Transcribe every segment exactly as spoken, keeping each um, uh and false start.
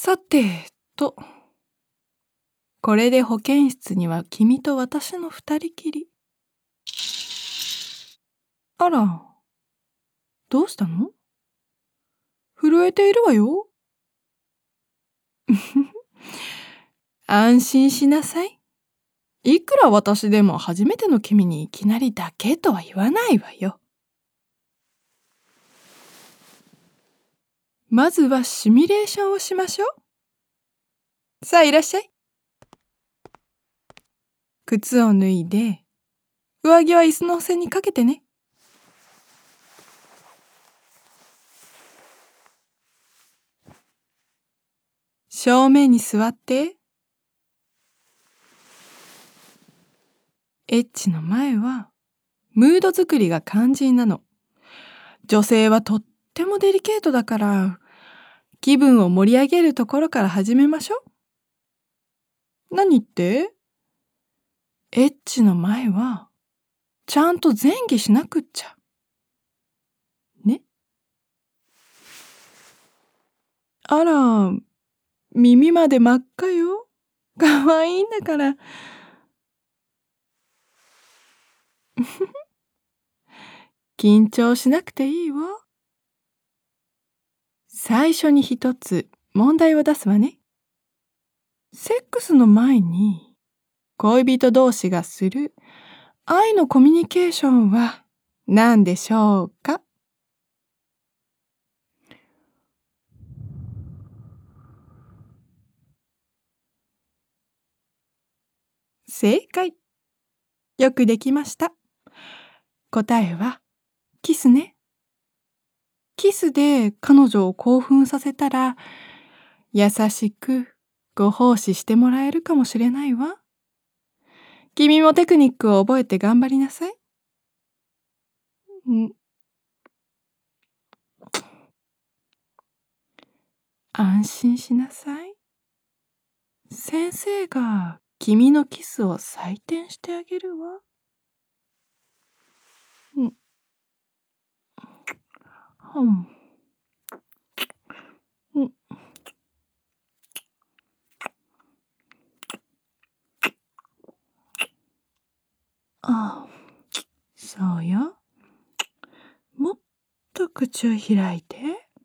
さてと、これで保健室には君と私の二人きり。あら、どうしたの？震えているわよ。安心しなさい。いくら私でも初めての君にいきなりだけとは言わないわよ。まずはシミュレーションをしましょう。さあいらっしゃい。靴を脱いで、上着は椅子の背にかけてね。正面に座って。エッチの前はムード作りが肝心なの。女性はとってもデリケートだから、気分を盛り上げるところから始めましょう。何って？エッチの前はちゃんと前儀しなくっちゃ。ね？あら、耳まで真っ赤よ。かわいいんだから。緊張しなくていいわ。最初に一つ問題を出すわね。セックスの前に恋人同士がする愛のコミュニケーションは何でしょうか？正解。よくできました。答えはキスね。キスで彼女を興奮させたら、優しくご奉仕してもらえるかもしれないわ。君もテクニックを覚えて頑張りなさい。ん安心しなさい。先生が君のキスを採点してあげるわ。うん。うん。うん。ああ、そうよ。もっと口を開いて。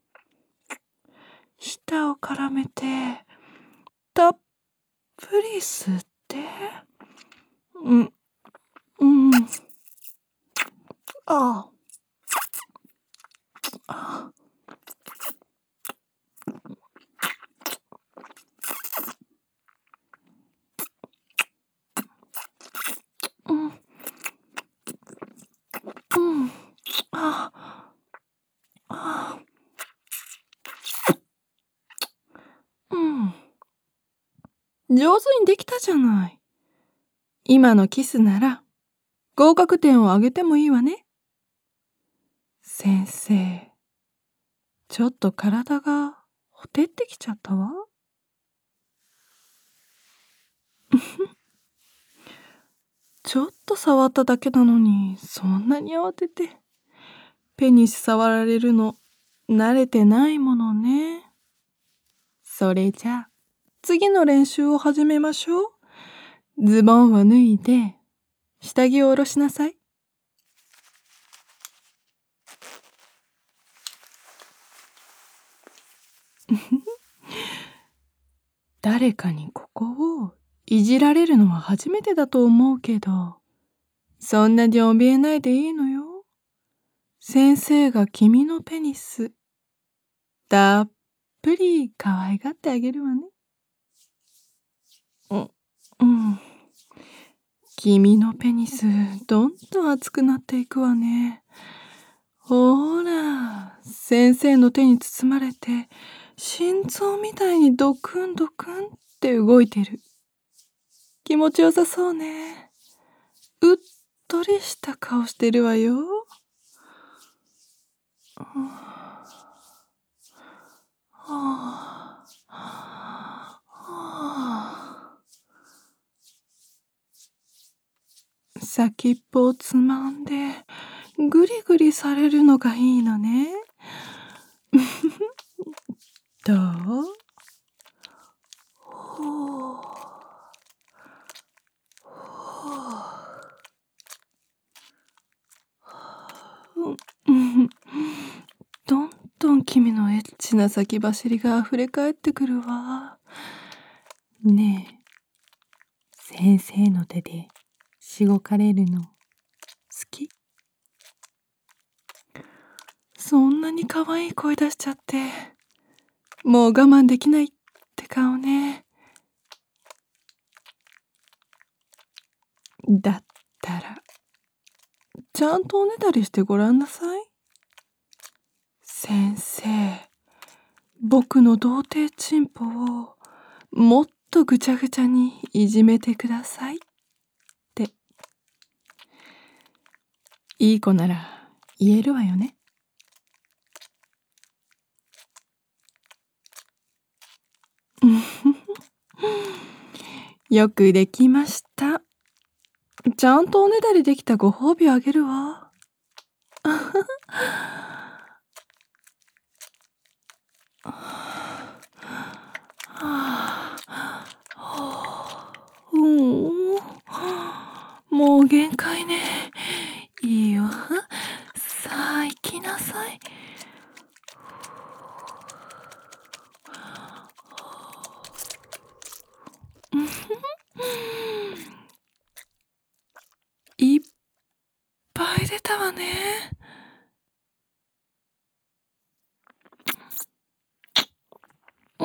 舌を絡めて、たっぷり吸って。うん、うん。ああ。ああ。うん。うん。ああ。ああ。うん。上手にできたじゃない。今のキスなら合格点をあげてもいいわね。先生、ちょっと体がほてってきちゃったわ。ちょっと触っただけなのに、そんなに慌てて。ペニス触られるの慣れてないものね。それじゃあ次の練習を始めましょう。ズボンを脱いで下着を下ろしなさい。誰かにここをいじられるのは初めてだと思うけど、そんなに怯えないでいいのよ。先生が君のペニスたっぷり可愛がってあげるわね。うん、うん。君のペニスどんどん熱くなっていくわね。ほら、先生の手に包まれて心臓みたいにドクンドクンって動いてる。気持ちよさそうね。うっとりした顔してるわよ。はあ、はあ、先っぽをつまんでぐりぐりされるのがいいのね。どう？ 君のエッチな先走りがあふれ返ってくるわ。ねえ、先生の手でしごかれるの好き？そんなに可愛い声出しちゃって、もう我慢できないって顔ね。だったら、ちゃんとおねだりしてごらんなさい。先生、僕の童貞チンポをもっとぐちゃぐちゃにいじめてくださいって。いい子なら言えるわよね。よくできました。ちゃんとおねだりできたご褒美をあげるわ。うん、もう限界ね。いいわ。さあ行きなさい。いっぱい出たわね。うん。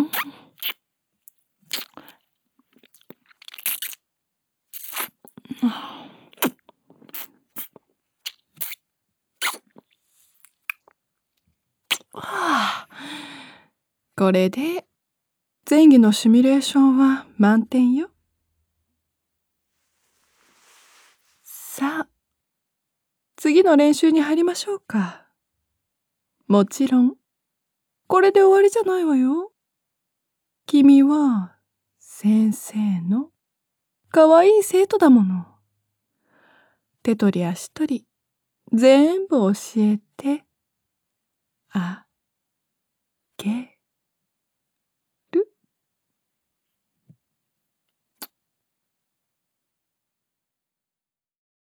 はあ、これで前儀のシミュレーションは満点よ。さあ、次の練習に入りましょうか。もちろん、これで終わりじゃないわよ。君は先生の可愛い生徒だもの。手取り足取り全部教えて。